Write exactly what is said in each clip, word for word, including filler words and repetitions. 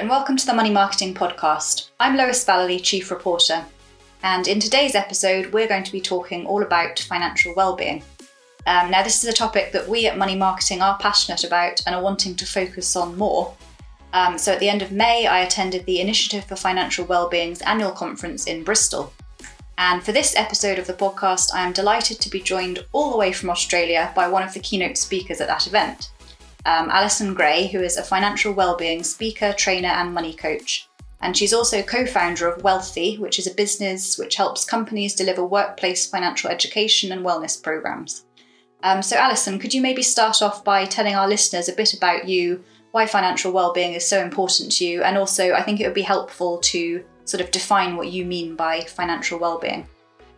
and welcome to the Money Marketing Podcast. I'm Lois Vallely, Chief Reporter, and in today's episode we're going to be talking all about financial well-being. Um, now this is a topic that we at Money Marketing are passionate about and are wanting to focus on more. Um, so at the end of May I attended the Initiative for Financial Wellbeing's annual conference in Bristol. And for this episode of the podcast I am delighted to be joined all the way from Australia by one of the keynote speakers at that event. Um, Alison Gray, who is a financial wellbeing speaker, trainer and money coach. And she's also co-founder of Wealthy, which is a business which helps companies deliver workplace financial education and wellness programs. Um, so Alison, could you maybe start off by telling our listeners a bit about you, why financial wellbeing is so important to you, and also I think it would be helpful to sort of define what you mean by financial wellbeing.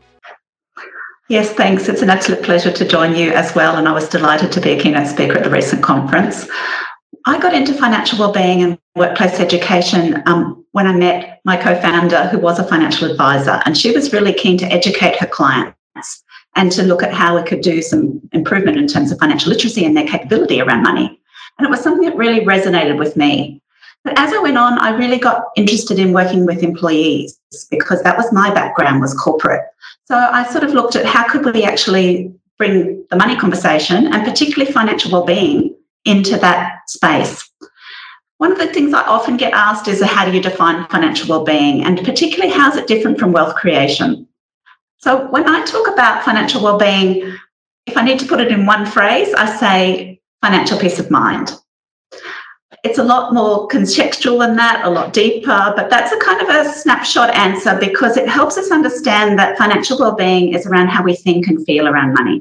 Yes, thanks. It's an absolute pleasure to join you as well, and I was delighted to be a keynote speaker at the recent conference. I got into financial wellbeing and workplace education um, when I met my co-founder, who was a financial advisor, and she was really keen to educate her clients and to look at how we could do some improvement in terms of financial literacy and their capability around money. And it was something that really resonated with me. But as I went on, I really got interested in working with employees because that was my background, was corporate. So I sort of looked at how could we actually bring the money conversation and particularly financial wellbeing into that space. One of the things I often get asked is how do you define financial wellbeing, and particularly how is it different from wealth creation? So when I talk about financial wellbeing, if I need to put it in one phrase, I say financial peace of mind. It's a lot more contextual than that, a lot deeper, but that's a kind of a snapshot answer because it helps us understand that financial wellbeing is around how we think and feel around money.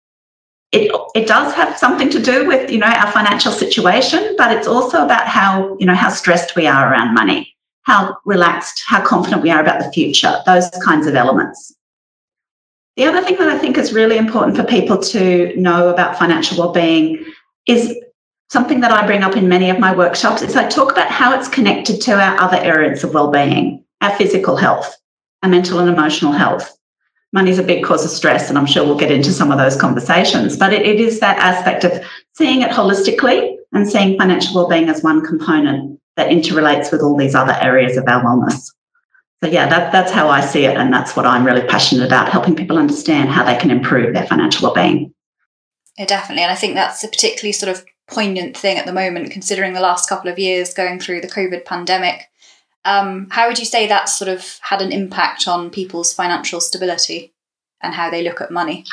It, it does have something to do with, you know, our financial situation, but it's also about how, you know, how stressed we are around money, how relaxed, how confident we are about the future, those kinds of elements. The other thing that I think is really important for people to know about financial wellbeing is something that I bring up in many of my workshops is I talk about how it's connected to our other areas of wellbeing, our physical health, our mental and emotional health. Money is a big cause of stress, and I'm sure we'll get into some of those conversations, but it, it is that aspect of seeing it holistically and seeing financial wellbeing as one component that interrelates with all these other areas of our wellness. So yeah, that, that's how I see it, and that's what I'm really passionate about, helping people understand how they can improve their financial wellbeing. Yeah, definitely, and I think that's a particularly sort of poignant thing at the moment, considering the last couple of years going through the COVID pandemic. Um, how would you say that sort of had an impact on people's financial stability and how they look at money?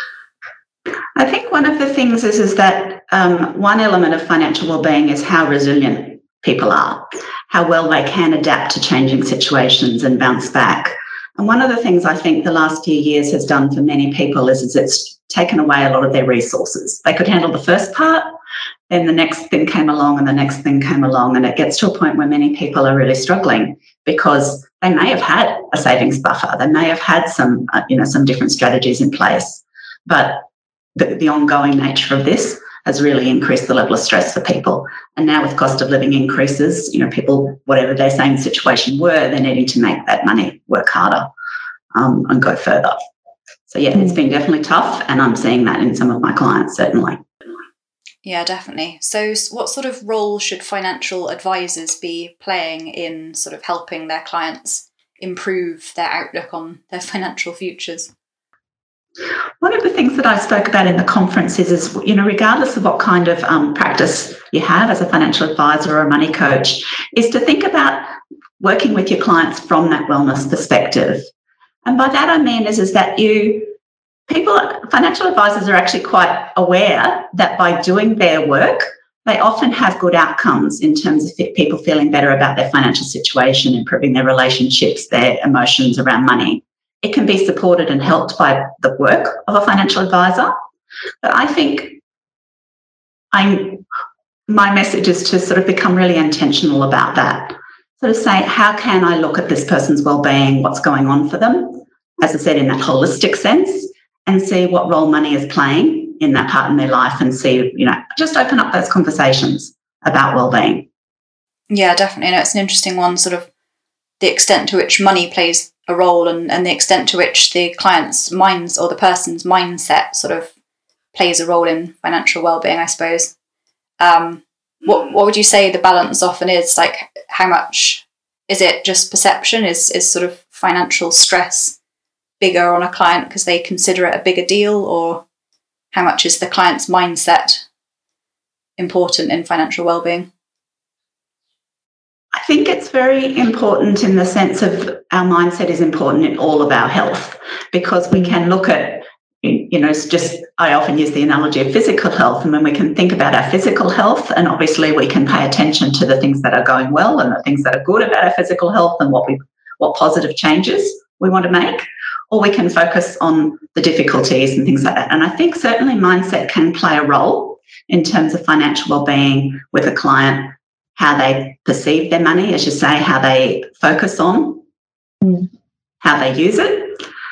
I think one of the things is, is that um, one element of financial wellbeing is how resilient people are, how well they can adapt to changing situations and bounce back. And one of the things I think the last few years has done for many people is, is it's taken away a lot of their resources. They could handle the first part, then the next thing came along and the next thing came along, and it gets to a point where many people are really struggling because they may have had a savings buffer, they may have had some, uh, you know, some different strategies in place, but the, the ongoing nature of this has really increased the level of stress for people. And now with cost of living increases, you know, people, whatever their same situation were, they're needing to make that money work harder um, and go further. So yeah, it's been definitely tough, and I'm seeing that in some of my clients, certainly. Yeah, definitely. So what sort of role should financial advisors be playing in sort of helping their clients improve their outlook on their financial futures? One of the things that I spoke about in the conference is, is you know, regardless of what kind of um, practice you have as a financial advisor or a money coach, is to think about working with your clients from that wellness perspective. And by that I mean is, is that you People, financial advisors are actually quite aware that by doing their work, they often have good outcomes in terms of people feeling better about their financial situation, improving their relationships, their emotions around money. It can be supported and helped by the work of a financial advisor. But I think I'm, my message is to sort of become really intentional about that. Sort of say, how can I look at this person's wellbeing, what's going on for them, as I said, in that holistic sense, and see what role money is playing in that part in their life, and see, you know, just open up those conversations about wellbeing. Yeah, definitely. No, it's an interesting one, sort of the extent to which money plays a role and, and the extent to which the client's minds or the person's mindset sort of plays a role in financial wellbeing, I suppose. Um, what what would you say the balance often is? Like, how much is it just perception? Is is sort of financial stress bigger on a client because they consider it a bigger deal, or how much is the client's mindset important in financial well-being? I think it's very important in the sense of our mindset is important in all of our health, because we can look at, you know, it's just, I often use the analogy of physical health, and when we can think about our physical health, and obviously we can pay attention to the things that are going well and the things that are good about our physical health and what we what positive changes we want to make, or we can focus on the difficulties and things like that. And I think certainly mindset can play a role in terms of financial well-being with a client, how they perceive their money, as you say, how they focus on, mm. how they use it.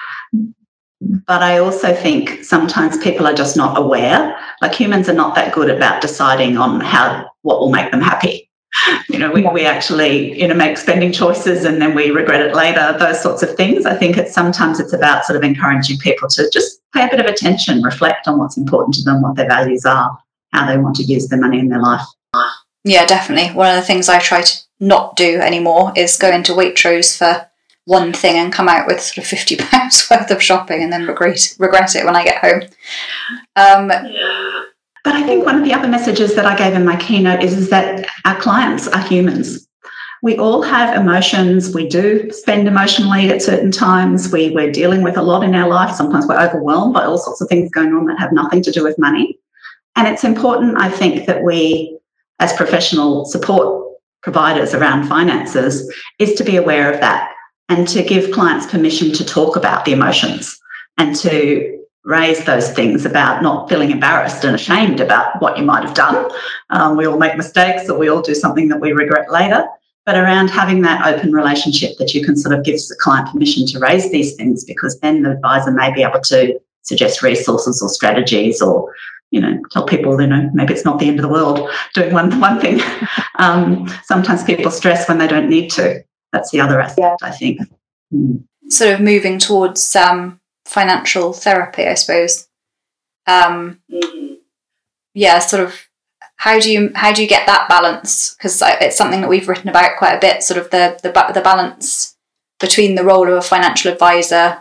But I also think sometimes people are just not aware. Like, humans are not that good about deciding on how what will make them happy. You know, we, we actually, you know, make spending choices and then we regret it later, those sorts of things. I think it's sometimes it's about sort of encouraging people to just pay a bit of attention, reflect on what's important to them, what their values are, how they want to use their money in their life. Yeah, definitely. One of the things I try to not do anymore is go into Waitrose for one thing and come out with sort of fifty pounds worth of shopping and then regret regret it when I get home. Um, but I think one of the other messages that I gave in my keynote is, is that our clients are humans. We all have emotions. We do spend emotionally at certain times. We, we're dealing with a lot in our life. Sometimes we're overwhelmed by all sorts of things going on that have nothing to do with money. And it's important, I think, that we, as professional support providers around finances, is to be aware of that and to give clients permission to talk about the emotions and to raise those things about not feeling embarrassed and ashamed about what you might have done. Um, we all make mistakes, or we all do something that we regret later, but around having that open relationship that you can sort of give the client permission to raise these things, because then the advisor may be able to suggest resources or strategies, or, you know, tell people, you know, maybe it's not the end of the world doing one, one thing. Um, sometimes people stress when they don't need to. That's the other aspect, yeah. I think. Mm. Sort of moving towards um, financial therapy, I suppose. Um, mm-hmm. Yeah, sort of. How do you how do you get that balance? Because it's something that we've written about quite a bit. Sort of the the the balance between the role of a financial advisor.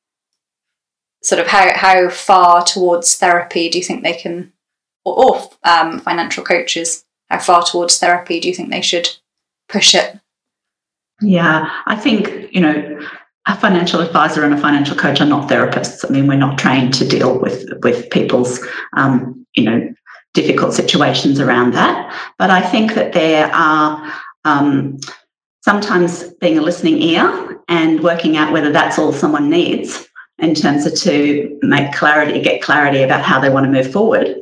Sort of how how far towards therapy do you think they can, or, or um, financial coaches? How far towards therapy do you think they should push it? Yeah, I think, you know, a financial advisor and a financial coach are not therapists. I mean, we're not trained to deal with with people's, um, you know, difficult situations around that. But I think that there are um, sometimes being a listening ear and working out whether that's all someone needs in terms of to make clarity, get clarity about how they want to move forward,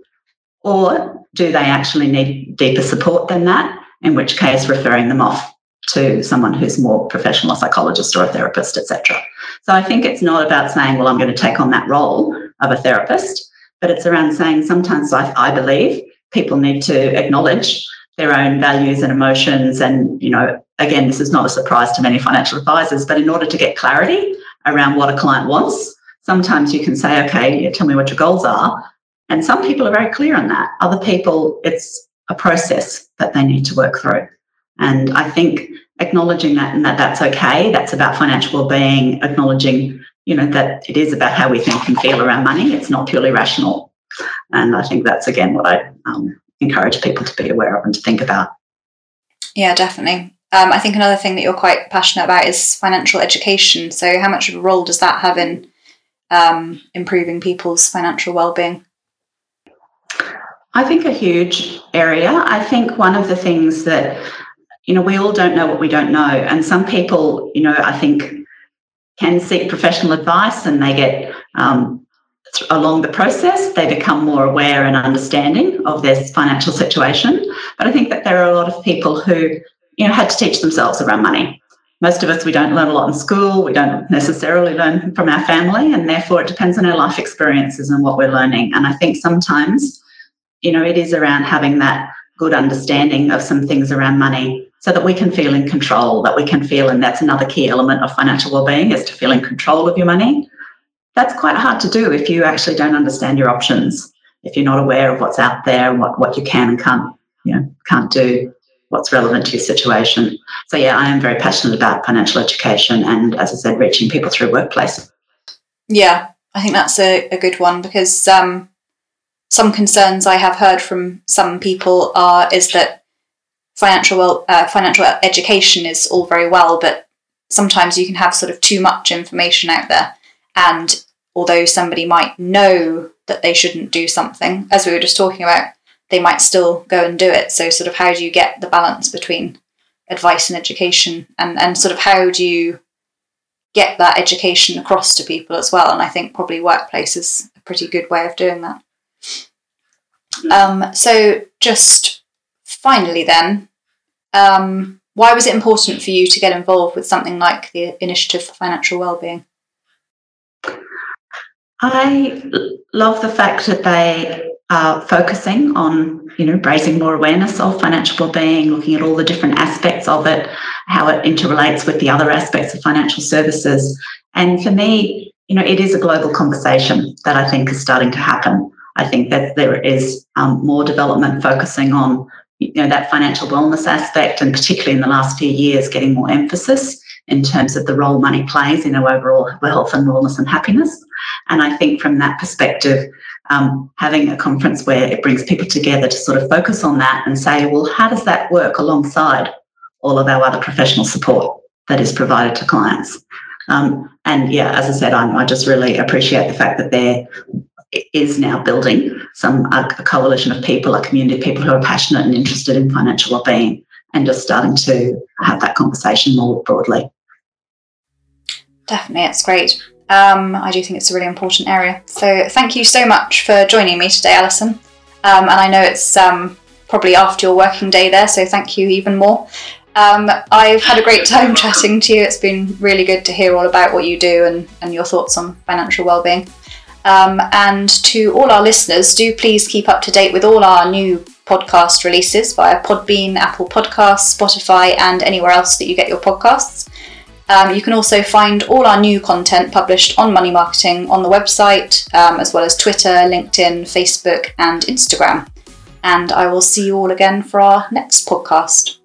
or do they actually need deeper support than that, in which case referring them off to someone who's more professional, a psychologist or a therapist, et cetera. So I think it's not about saying, well, I'm going to take on that role of a therapist, but it's around saying sometimes I, I believe people need to acknowledge their own values and emotions. And, you know, again, this is not a surprise to many financial advisors, but in order to get clarity around what a client wants, sometimes you can say, okay, tell me what your goals are. And some people are very clear on that. Other people, it's a process that they need to work through. And I think acknowledging that and that that's okay, that's about financial well-being, acknowledging, you know, that it is about how we think and feel around money. It's not purely rational. And I think that's, again, what I um, encourage people to be aware of and to think about. Yeah, definitely. Um, I think another thing that you're quite passionate about is financial education. So how much of a role does that have in um, improving people's financial well-being? I think a huge area. I think one of the things that, you know, we all don't know what we don't know. And some people, you know, I think can seek professional advice and they get um, along the process, they become more aware and understanding of their financial situation. But I think that there are a lot of people who, you know, had to teach themselves around money. Most of us, we don't learn a lot in school. We don't necessarily learn from our family, and therefore it depends on our life experiences and what we're learning. And I think sometimes, you know, it is around having that good understanding of some things around money so that we can feel in control, that we can feel, and that's another key element of financial well-being, is to feel in control of your money. That's quite hard to do if you actually don't understand your options, if you're not aware of what's out there and what, what you can and can't you know, can't do what's relevant to your situation. So yeah, I am very passionate about financial education and, as I said, reaching people through workplace. Yeah, I think that's a, a good one, because um, some concerns I have heard from some people are is that financial uh, financial education is all very well, but sometimes you can have sort of too much information out there, and although somebody might know that they shouldn't do something, as we were just talking about, they might still go and do it. So sort of how do you get the balance between advice and education, and, and sort of how do you get that education across to people as well? And I think probably workplace is a pretty good way of doing that. Um, so just finally then, um, why was it important for you to get involved with something like the Initiative for Financial Wellbeing? I love the fact that they are focusing on, you know, raising more awareness of financial wellbeing, looking at all the different aspects of it, how it interrelates with the other aspects of financial services. And for me, you know, it is a global conversation that I think is starting to happen. I think that there is um, more development focusing on, you know, that financial wellness aspect, and particularly in the last few years, getting more emphasis in terms of the role money plays in our overall health and wellness and happiness. And I think from that perspective, um, having a conference where it brings people together to sort of focus on that and say, well, how does that work alongside all of our other professional support that is provided to clients? Um, and yeah, as I said, I'm, I just really appreciate the fact that there is now building some a, a coalition of people, a community of people who are passionate and interested in financial wellbeing, and just starting to have that conversation more broadly. Definitely, it's great. Um, I do think it's a really important area. So thank you so much for joining me today, Alison. Um, and I know it's um, probably after your working day there, so thank you even more. Um, I've had a great time chatting to you. It's been really good to hear all about what you do and, and your thoughts on financial wellbeing. Um, and to all our listeners, do please keep up to date with all our new podcast releases via Podbean, Apple Podcasts, Spotify, and anywhere else that you get your podcasts. Um, you can also find all our new content published on Money Marketing on the website, um, as well as Twitter, LinkedIn, Facebook, and Instagram. And I will see you all again for our next podcast.